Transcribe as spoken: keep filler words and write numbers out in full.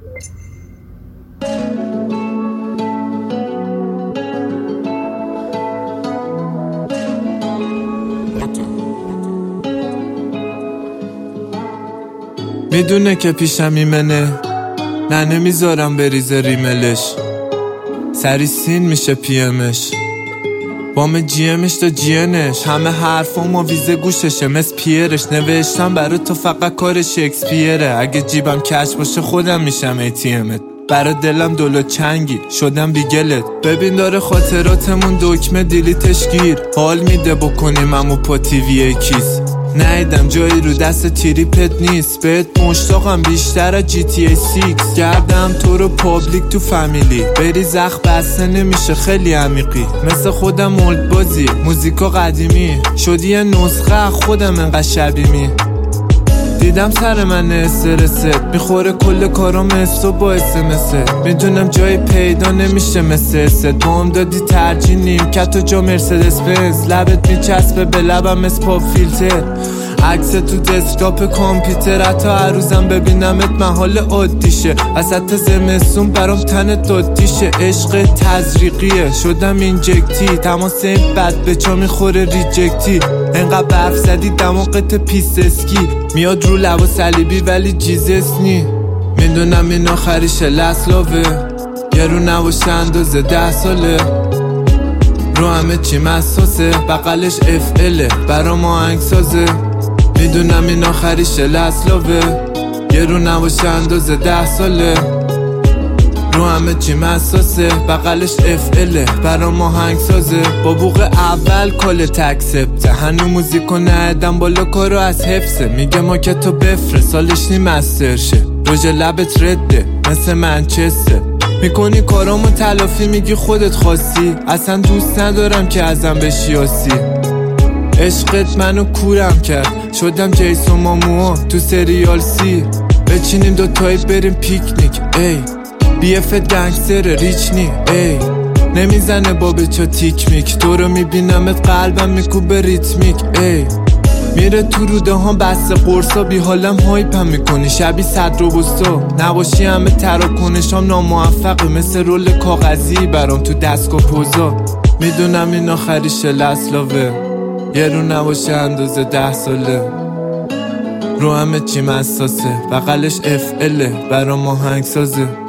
میدونه که پیشم ایمنه، نه نمیذارم بریزه ریملش. سری سین میشه پیمش، بام جیمش تا جینش. همه حرفام و ویزه گوششه مثل پیرش. نوشتم برای تو فقط کار شکسپیره. اگه جیبم کش باشه خودم میشم ای تی امت. برای دلم دلو چنگی شدم بیگلت. ببین داره خاطراتمون دکمه دیلیتش گیر. حال میده بکنیم امو پا تیوی کیس. نیدم جایی رو دست تریپت نیست. بهت مشتاقم بیشتر از جی تی ای سیکس. کردم تو رو پابلیک تو فامیلی. بری زخ بسته نمیشه خیلی عمیقی. مثل خودم اولد بازی موزیکا قدیمی. شدی یه نسخه خودم انقدر شبیمی. دیدم سر من استرست میخوره کل کارام استو با اسمست. میدونم جای پیدا نمیشه مثل است. با هم دادی ترجیح نیم کت و جا مرسدس بنز. لبت میچسبه به لبم مثل پاپ فیلتر. عکس تو دسکتاپ کامپیوتر. حتی هر روزم ببینمت محال عادیشه. وسط زمستون برام تنت دادیشه. عشق تزریقیه شدم اینجکتی. تماس این بد به چا میخوره ریجکتی. انقدر برف زدی دماغت پیست اسکی. میاد رو لب و صلیبی ولی جیزس نی. میدونم این آخریشه لسلاوه. یه رو نباشه اندازه ده ساله. رو همه چی مساسه. بقلش اف اله برا ما هنگ سازه. میدونم این آخریشه لسلاوه. یه رو نباشه اندازه ده ساله. رو همه چی مساسه. بقلش اف اله برا ما هنگ سازه. با بوق اول کال تکسپته. هنو موزیکو ندم بالا کارو از حفظه. میگه ما که تو بفره سالش نی مستر شه. روژ لبت رده مثل منچسته. میکنی کارامو تلافی میگی خودت خواستی. اصلا دوست ندارم که ازم بشی آسی. عشقت منو کورم کرد شدم جیسون ماموها تو سریال سی. بچینیم دوتایی بریم پیکنیک ای. بی افت گنگستر ریچ نی ای. نمیزنه با بچا تیک میک. تو رو میبینمت قلبم میکوبه ریتمیک ای. میره تو روده ها بسته قرصا. بی حالم هایپم میکنی شبی صد روبوستا. نباشی همه تراکنشام ناموفقه. مثل رول کاغذی برام تو دستگاه پوزا. میدونم این آخریشه لسلاوه. یه رو نباشه اندازه ده ساله. رو همه چی مساسه. بقلش اف اله برا ما هنگ سازه.